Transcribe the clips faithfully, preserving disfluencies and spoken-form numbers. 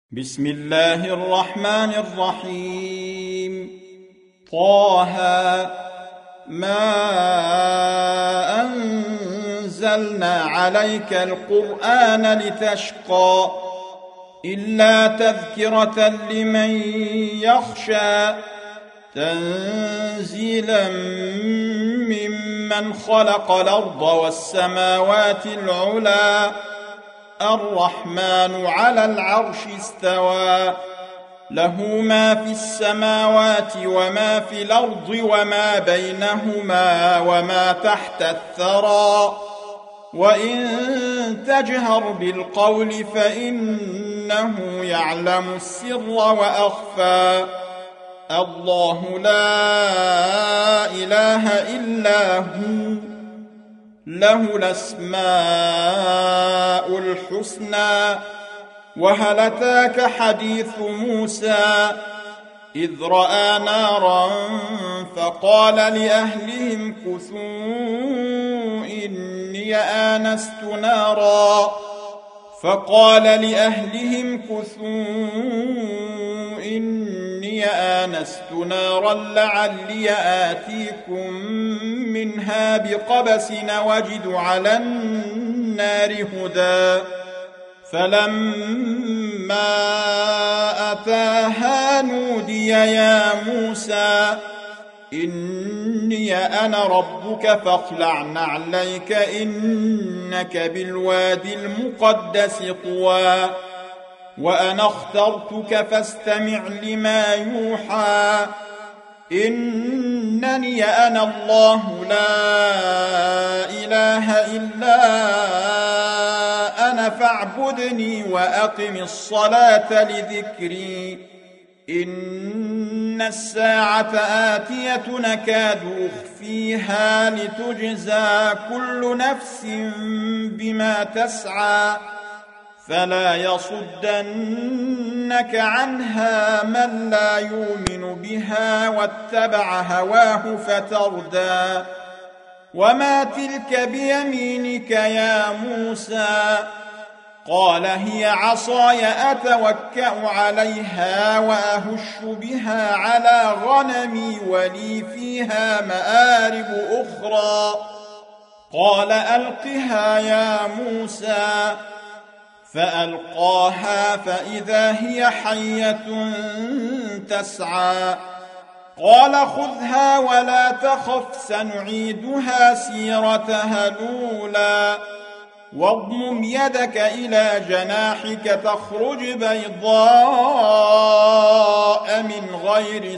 بسم الله الرحمن الرحيم. طه ما أنزلنا عليك القرآن لتشقى إلا تذكرة لمن يخشى تنزيلا ممن خلق الأرض والسماوات العلى الرحمن على العرش استوى له ما في السماوات وما في الأرض وما بينهما وما تحت الثرى وإن تجهر بالقول فإنه يعلم السر وأخفى الله لا إله إلا هو له الأسماء الحسنى. وهل أتاك حديث موسى إذ رأى نارا فقال لأهلهم كثوا إني آنست نارا فقال لأهلهم كثوا إني آنست نارا لعلي آتيكم منها بقبس وجد على النار هدى فلما أتاها نودي يا موسى إني أنا ربك فاخلع نعليك إنك بالوادي المقدس طوى وأنا اخترتك فاستمع لما يوحى إنني أنا الله لا إله إلا أنا فاعبدني وأقم الصلاة لذكري إن الساعة آتية نكاد أخفيها لتجزى كل نفس بما تسعى فلا يصدنك عنها من لا يؤمن بها واتبع هواه فتردى وما تلك بيمينك يا موسى قال هي عصاي أتوكأ عليها وأهش بها على غنمي ولي فيها مآرب أخرى قال ألقها يا موسى فألقاها فإذا هي حية تسعى قال خذها ولا تخف سنعيدها سيرتها الأولى واضمم يدك إلى جناحك تخرج بيضاء من غير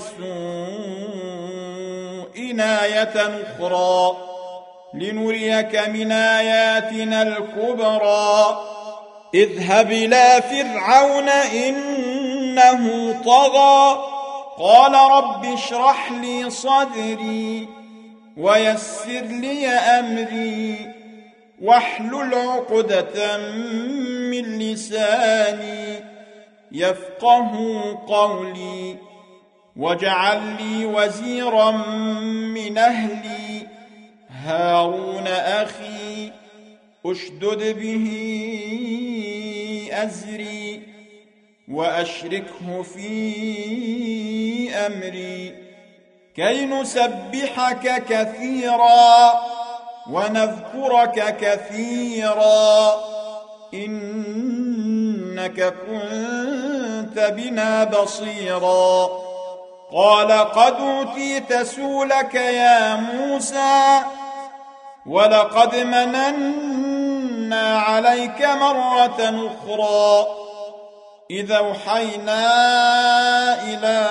سوء آية أخرى لنريك من آياتنا الكبرى اذهب إلى فرعون إنه طغى قال رب اشرح لي صدري ويسر لي أمري واحلل عقدة من لساني يفقه قولي واجعل لي وزيرا من أهلي هارون أخي أشدد به أزري وأشركه في أمري كي نسبحك كثيرا ونذكرك كثيرا إنك كنت بنا بصيرا قال قد أوتيت سؤلك يا موسى ولقد مننا عليك مرة أخرى إذا أوحينا إلى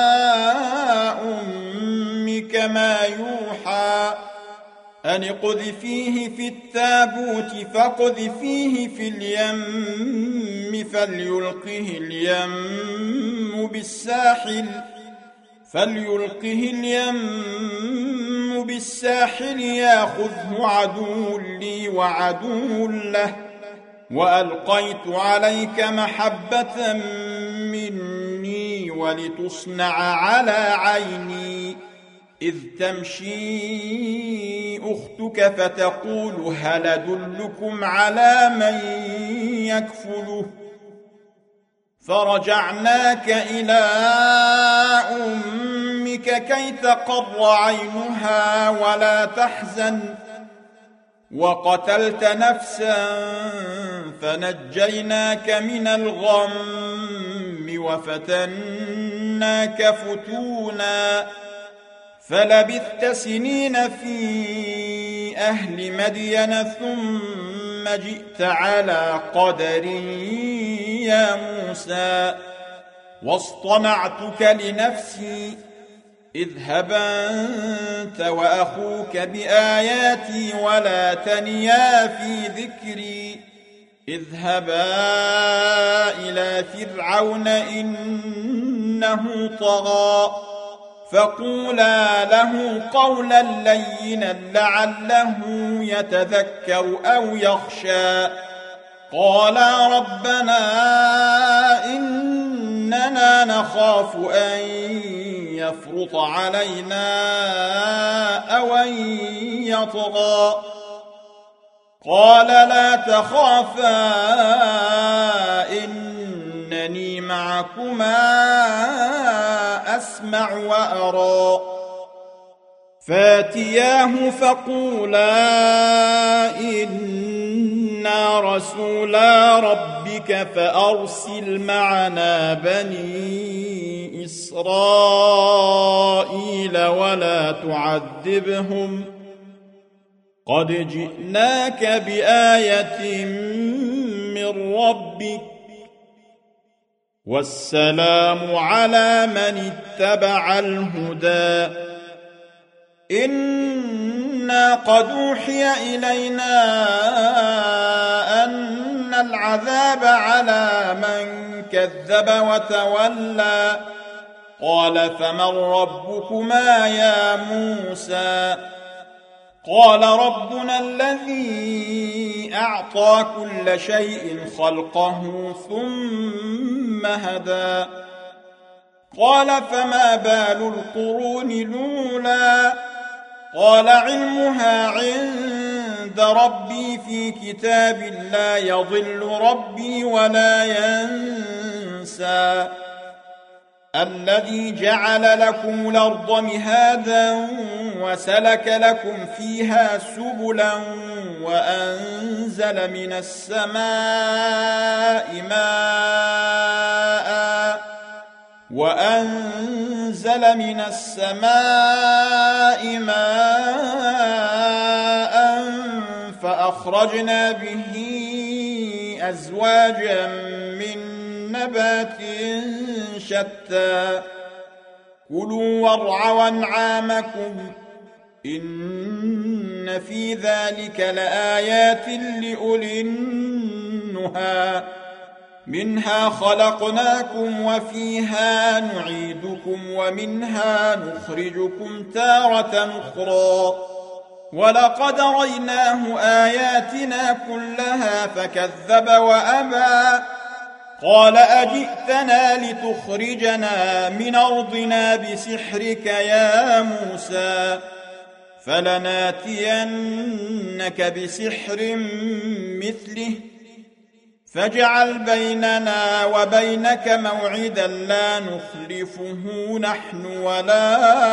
أمك ما يوحى أن اقذفيه في التابوت فاقذفيه في اليم فليلقه اليم بالساحل فليلقه اليم بالساحل ياخذه عدو لي وعدو له وألقيت عليك محبة مني ولتصنع على عيني إذ تمشي أختك فتقول هل أدلكم على من يكفله فرجعناك إلى أمك كي تقر عينها ولا تحزن وقتلت نفسا فنجيناك من الغم وفتناك فتونا فلبثت سنين في أهل مدين ثم جئت على قدر يا موسى واصطنعتك لنفسي اذهب أنت وأخوك بآياتي ولا تنيا في ذكري اذهبا إلى فرعون إنه طغى فقولا له قولا لينا لعله يتذكر أو يخشى قالا ربنا إننا نخاف أن يفرط علينا أو أن يطغى قال لا تخافا إنني معكما أسمع وأرى فاتياه فقولا إنا رسولا ربك فأرسل معنا بني إسرائيل ولا تعذبهم قد جئناك بآية من ربك والسلام على من اتبع الهدى إنا قد أوحي إلينا أن العذاب على من كذب وتولى قال فمن ربكما يا موسى قال ربنا الذي أعطى كل شيء خلقه ثم هدى قال فما بال القرون الأولى قال علمها عند ربي في كتاب لا يضل ربي ولا ينسى الذي جعل لكم الأرض مهادا وسلك لكم فيها سبلا وأنزل من السماء ماء وأنزل من السماء ماء فأخرجنا به أزواجا من نبات شتى كلوا وارعوا أنعامكم إن في ذلك لآيات لأولي النهى منها خلقناكم وفيها نعيدكم ومنها نخرجكم تارة أخرى ولقد ريناه آياتنا كلها فكذب وأبى قال أجئتنا لتخرجنا من أرضنا بسحرك يا موسى فلناتينك بسحر مثله فاجعل بيننا وبينك موعدا لا نخلفه نحن ولا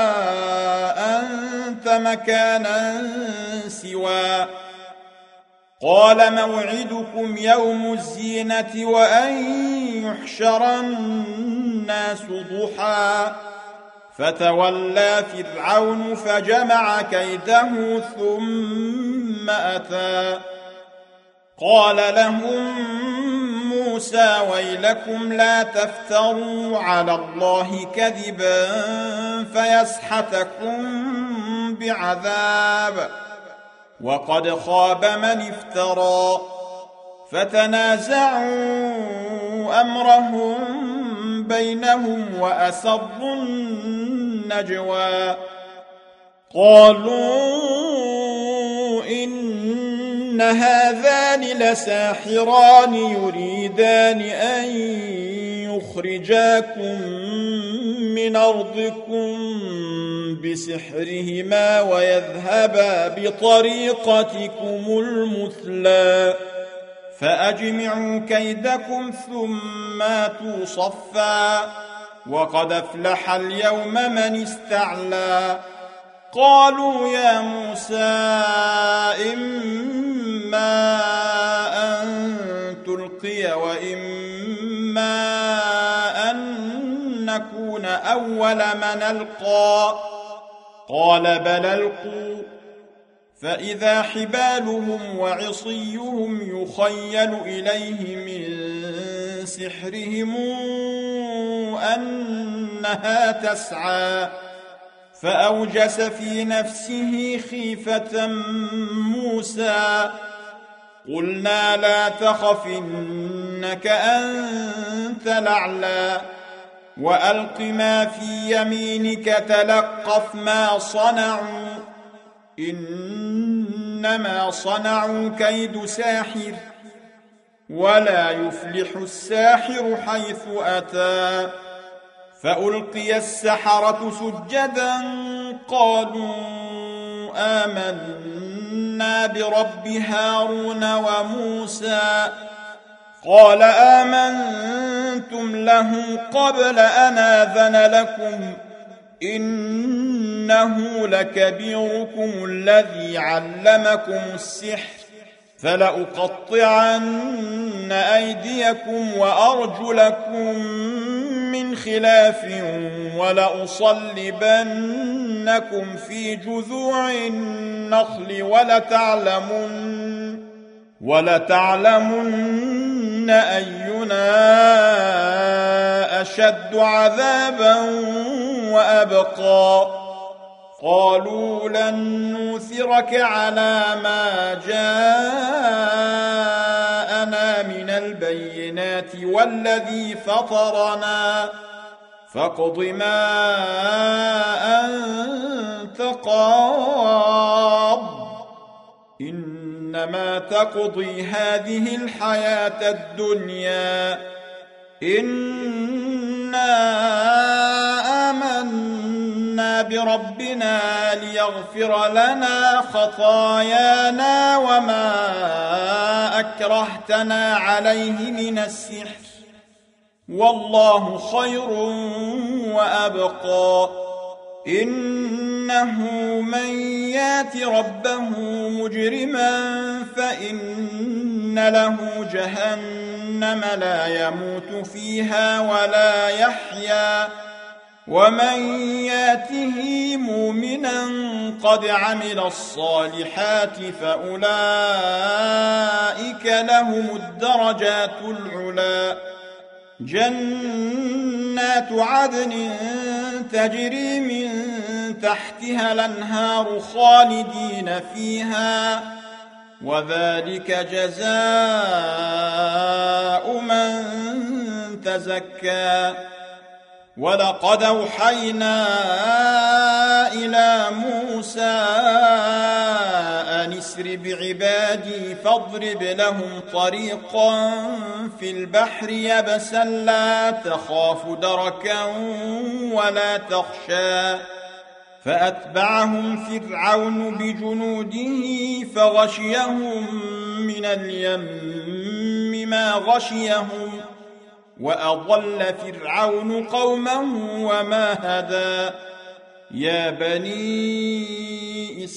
أنت مكانا سوى قال موعدكم يوم الزينة وأن يحشر الناس ضحى فتولى فرعون فجمع كيده ثم أتى قال لهم موسى ويلكم لا تفتروا على الله كذبا فيسحتكم بعذاب وقد خاب من افترى فتنازعوا أمرهم بينهم وأسروا النجوى قالوا إن هذان لساحران يريدان أن يخرجاكم من أرضكم بسحرهما ويذهبا بطريقتكم المثلى فأجمعوا كيدكم ثم آتوا صفا وقد أفلح اليوم من استعلى قالوا يا موسى إما أن تلقي وإما أن نكون أول من ألقى قال بل ألقوا فإذا حبالهم وعصيهم يخيل إليه من سحرهم أنها تسعى فأوجس في نفسه خيفة موسى قلنا لا تخف إنك أنت الأعلى وألق ما في يمينك تلقف ما صنعوا إنما صنعوا كيد ساحر ولا يفلح الساحر حيث أتى فألقي السحرة سجدا قالوا آمنا برب هارون وموسى قال آمنتم له قبل أن آذن لكم إنه لكبيركم الذي علمكم السحر فلأقطعن أيديكم وأرجلكم من خلاف ولأصلبنكم في جذوع النخل ولتعلمن ولتعلمن أينا أشد عذابا وأبقى قالوا لن نوثرك على ما جاءنا من البينات والذي فطرنا فاقض ما أنت قاض إنما تقضي هذه الحياة الدنيا إنا آمنا بربنا ليغفر لنا خطايانا وما أكرهتنا عليه من السحر والله خير وأبقى إنه من يات ربه مجرما فإن له جهنم لا يموت فيها ولا يحيا ومن ياته مؤمنا قد عمل الصالحات فأولئك لهم الدرجات العلى جنات عدن تجري من تحتها الأنهار خالدين فيها وذلك جزاء من تزكى ولقد أوحينا إلى موسى أن اسر بعبادي فاضرب لهم طريقا في البحر يبسا لا تخاف دركا ولا تخشى فأتبعهم فرعون بجنوده فغشيهم من اليم ما غشيهم وأضل فرعون قومه وما هدى يا بني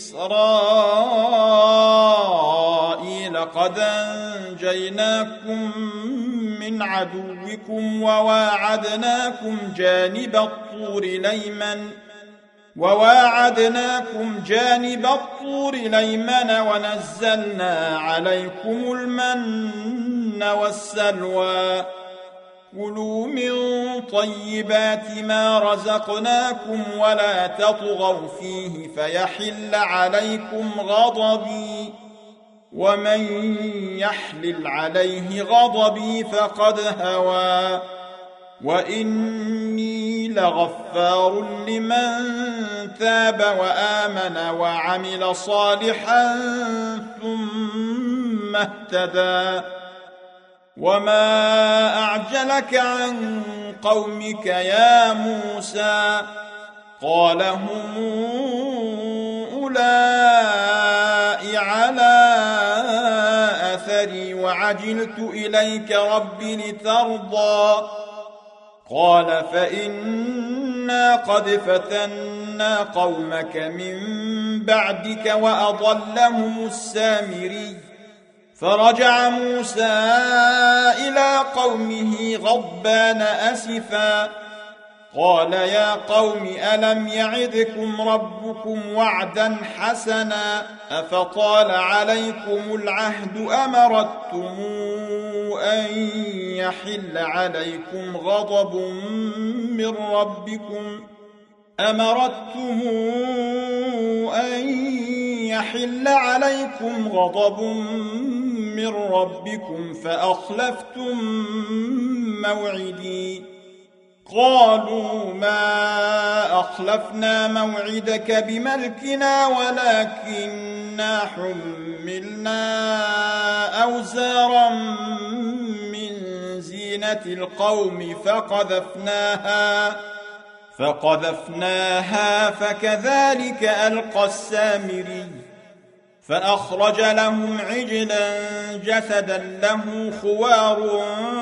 إسرائيل قد أنجيناكم من عدوكم وواعدناكم جانب الطور الأيمن وواعدناكم جانب الطور الأيمن ونزلنا عليكم المن والسلوى كلوا من طيبات ما رزقناكم ولا تطغوا فيه فيحل عليكم غضبي ومن يحلل عليه غضبي فقد هوى وإني لغفار لمن تاب وآمن وعمل صالحا ثم اهتدى وما أعجلك عن قومك يا موسى قال هم أولئك على أثري وعجلت إليك رب لترضى قال فإنا قد فتنا قومك من بعدك وأضلهم السامري فرجع موسى إلى قومه غضبان أسفا قال يا قوم ألم يعدكم ربكم وعدا حسنا أفطال عليكم العهد أمرتم أن يحل عليكم غضب من ربكم أمرتم أن يحل عليكم غضب من ربكم فأخلفتم موعدي قالوا ما أخلفنا موعدك بملكنا ولكننا حملنا أوزارا من زينة القوم فقذفناها فقذفناها فكذلك ألقى السامري فأخرج لهم عجلا جسدا له خوار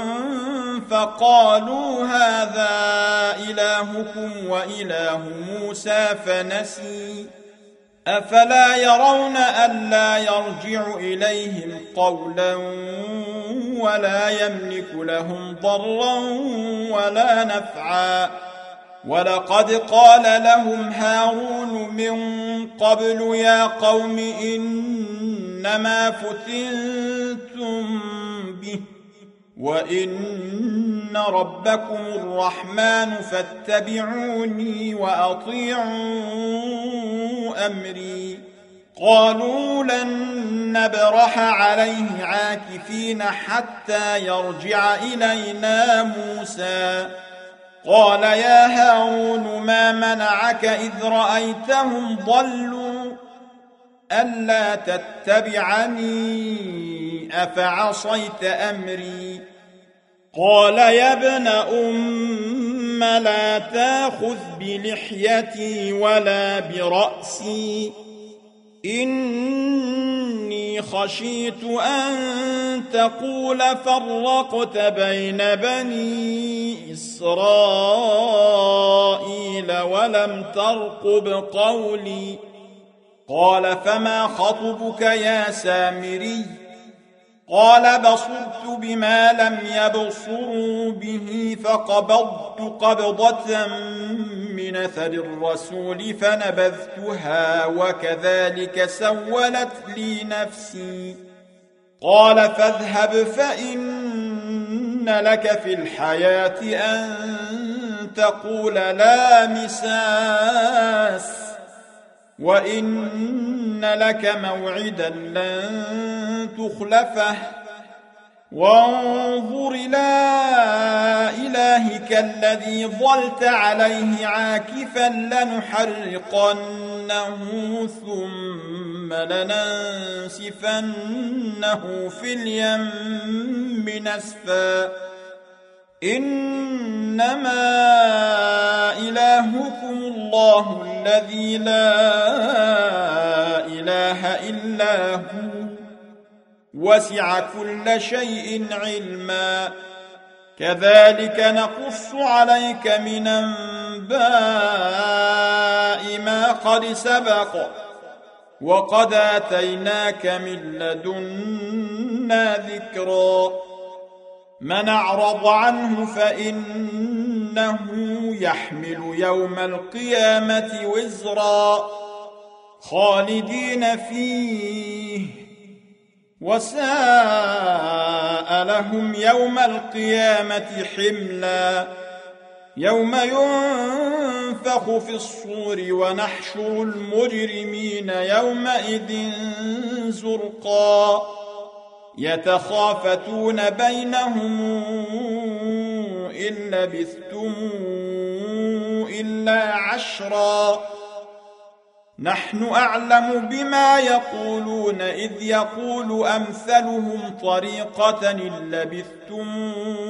فقالوا هذا إلهكم وإله موسى فنسي أفلا يرون ألا يرجع إليهم قولا ولا يملك لهم ضرا ولا نفعا ولقد قال لهم هارون من قبل يا قوم إنما فتنتم به وإن ربكم الرحمن فاتبعوني وأطيعوا أمري قالوا لن نبرح عليه عاكفين حتى يرجع إلينا موسى قال يا هارون ما منعك إذ رأيتهم ضلوا ألا تتبعني أفعصيت أمري قال يا ابن أم لا تأخذ بلحيتي ولا برأسي إني خشيت أن تقول فرقت بين بني إسرائيل ولم ترقب قولي قال فما خطبك يا سامري قال بصرت بما لم يبصروا به فقبضت قبضة من أثر الرسول فنبذتها وكذلك سولت لي نفسي قال فاذهب فإن لك في الحياة أن تقول لا مساس وإن لك موعدا لن تخلفه وانظر إلى إلهك الذي ظلت عليه عاكفا لنحرقنه ثم لننسفنه في اليم نسفا إنما إلهكم الله الذي لا إله إلا هو وسع كل شيء علما كذلك نقص عليك من أنباء ما قد سبق وقد آتيناك من لدنا ذكرا من أعرض عنه فإنه يحمل يوم القيامة وزرا خالدين فيه وساء لهم يوم القيامة حملا يوم ينفخ في الصور ونحشر المجرمين يومئذ زرقا يتخافتون بينهم إن لبثتم إلا عشرا نحن أعلم بما يقولون إذ يقول أمثلهم طريقة إن لبثتم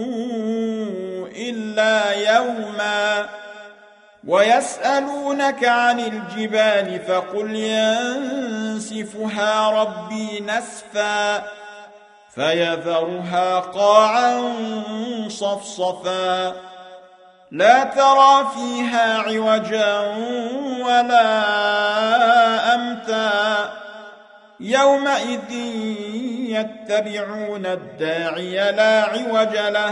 إلا يوما ويسألونك عن الجبال فقل ينسفها ربي نسفا فيذرها قاعا صفصفا لا ترى فيها عوجا ولا أمتا يومئذ يتبعون الداعي لا عوج له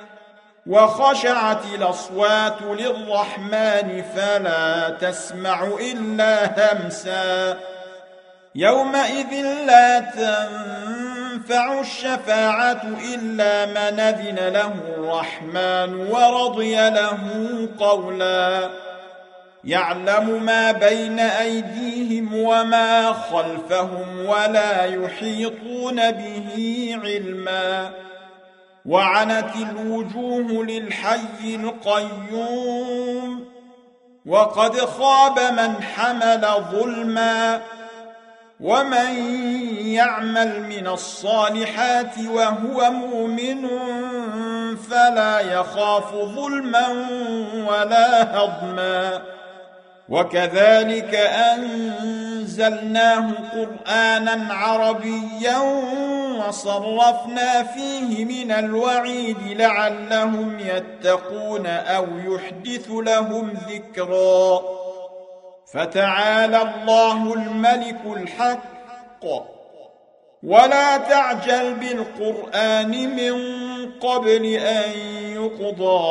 وخشعت الأصوات للرحمن فلا تسمع إلا همسا يومئذ لا تنفع الشفاعة إلا من أذن له الرحمن ورضي له قولا يعلم ما بين أيديهم وما خلفهم ولا يحيطون به علما وعنت الوجوه للحي القيوم وقد خاب من حمل ظلما ومن يعمل من الصالحات وهو مؤمن فلا يخاف ظلما ولا هضما وكذلك أنزلناه قرآنا عربيا وصرفنا فيه من الوعيد لعلهم يتقون أو يحدث لهم ذكرا فتعالى الله الملك الحق ولا تعجل بالقرآن من قبل أن يقضى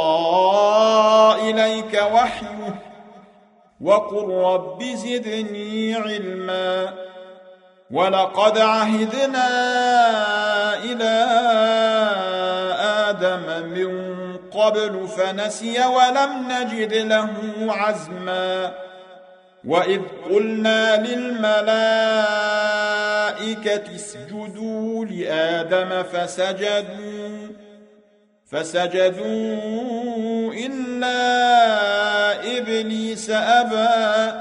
إليك وحيه وقل رب زدني علما ولقد عهدنا إلى آدم من قبل فنسي ولم نجد له عزما وإذ قلنا للملائكة اسجدوا لآدم فسجدوا فسجدوا إلا إبليس أبى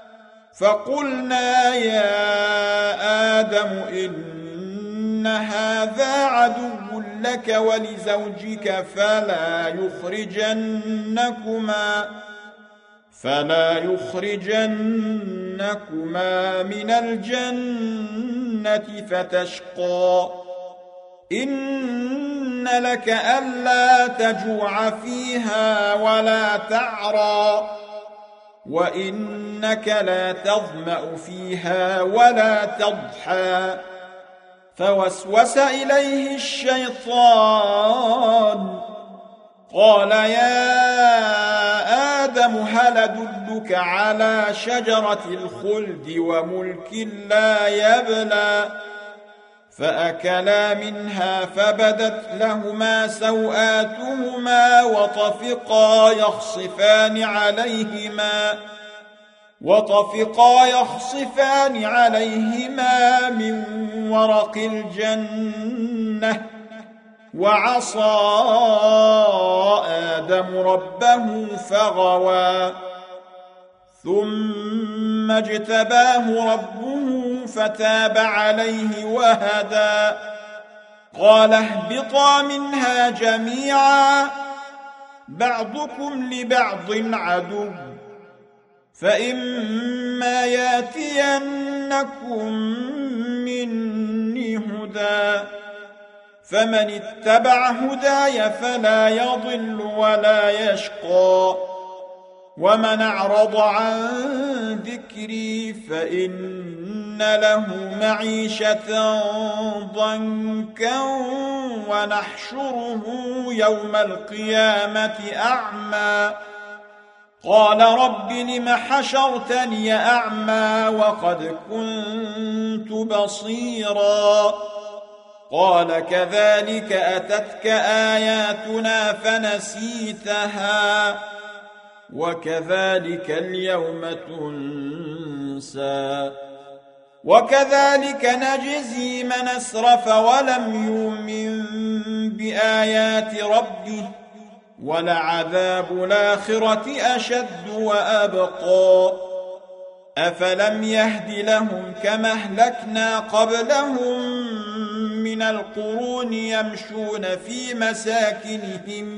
فقلنا يا آدم إن هذا عدو لك ولزوجك فلا يخرجنكما فلا يخرجنكما من الجنة فتشقى إن لك ألا تجوع فيها ولا تعرى وإنك لا تظمأ فيها ولا تضحى فوسوس إليه الشيطان قال يا آدم هل أدلك على شجرة الخلد وملك لا يبلى فأكلا منها فبدت لهما سوآتهما وطفقا يخصفان عليهما وطفقا يخصفان عليهما من ورق الجنة وعصى آدم ربه فغوى ثم اجتباه ربه فتاب عليه وهدى قال اهبطا منها جميعا بعضكم لبعض عدو فإما ياتينكم مني هدى فمن اتبع هداي فلا يضل ولا يشقى ومن أعرض عن ذكري فإن له معيشة ضنكا ونحشره يوم القيامة أعمى قال رب لم حشرتني أعمى وقد كنت بصيرا قال كذلك أتتك آياتنا فنسيتها وكذلك اليوم تنسى وكذلك نجزي من أسرف ولم يؤمن بآيات ربه ولعذاب الآخرة أشد وأبقى أفلم يهد لهم كما أهلكنا قبلهم من القرون يمشون في مساكنهم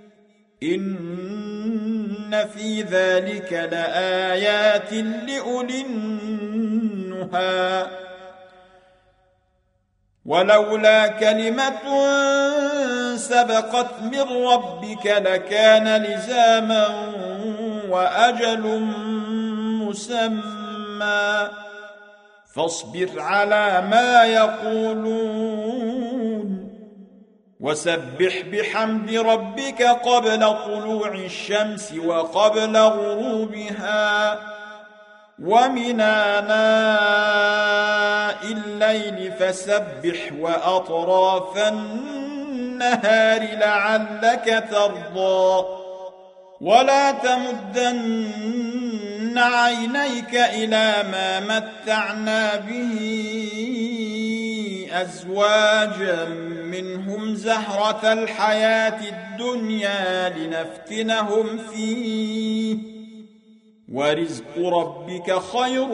إن في ذلك لآيات لأولي النهى ولولا كلمة سبقت من ربك لكان لزاما وأجل مسمى فاصبر على ما يقولون وسبح بحمد ربك قبل طلوع الشمس وقبل غروبها ومن آناء الليل فسبح وأطراف النهار لعلك ترضى ولا تمدن عينيك إلى ما متعنا به أزواجا منهم زهرة الحياة الدنيا لنفتنهم فيه ورزق ربك خير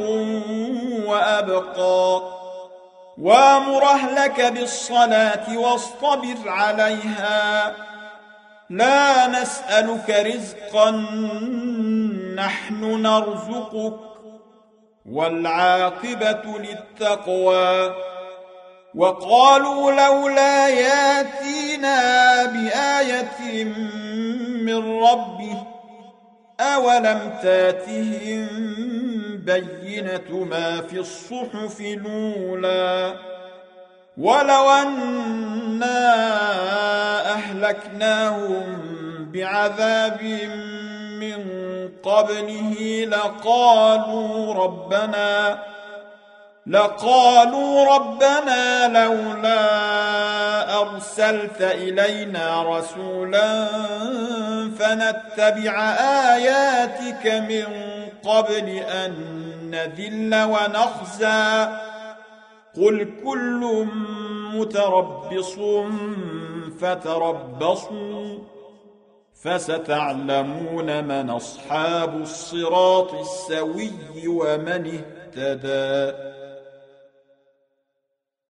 وأبقى وامر أهلك بالصلاة واصطبر عليها لا نسألك رزقا نحن نرزقك والعاقبة للتقوى وقالوا لولا ياتينا بآية من ربه أولم تاتهم بينة ما في الصحف الأولى ولو أنا أهلكناهم بعذاب من قبله لقالوا ربنا لقالوا ربنا لولا أرسلت إلينا رسولا فنتبع آياتك من قبل أن نذل ونخزى قل كل متربص فتربصوا فستعلمون من أصحاب الصراط السوي ومن اهتدى